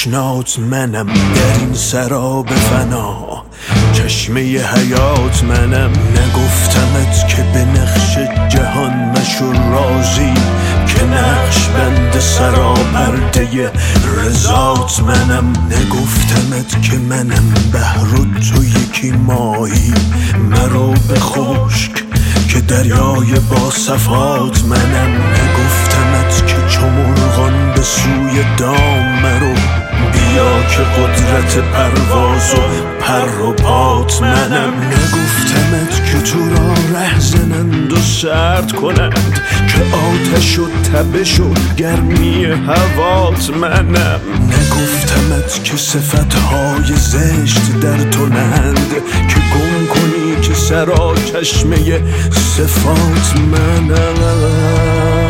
آشنات منم در این سراب فنا، چشمه حیات منم. نگفتمت که به نقش جهان مشو راضی، که نقش بند سراپرده رضات منم. نگفتمت که منم بحر و تو یکی ماهی، مرو به خشک که دریای با صفات منم. نگفتمت که چو مرغان به سوی دام مرو، بیا که قدرت پرواز و پر و پات منم. نگفتمت که تو را ره زنند و سرد کنند، که آتش و تبش و گرمی هوات منم. نگفتمت که صفتهای زشت در تو نند، که گم کنی که سرا چشمه صفات منم.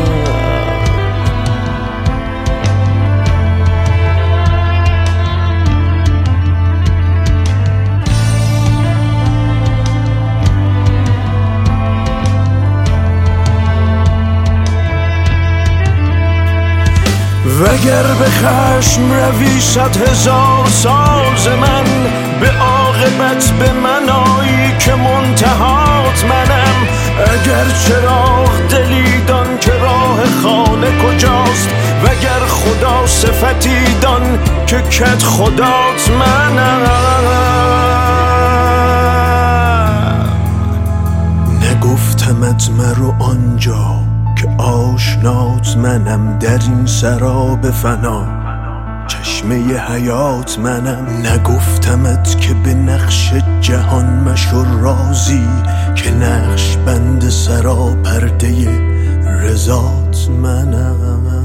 وگر به خشم روی 100,000 ساز من، به عاقبت به من آیی که منتهات منم. اگر چراغ دلی دان که راه خانه کجاست، وگر خدا صفتی دان که کت خدات منم. نگفتمت مرو آنجا که آشنات منم در این سراب فنا، چشمه حیات منم. نگفتمت که به نقش جهان مشو راضی، که نقش بند سراپرده رضات منم.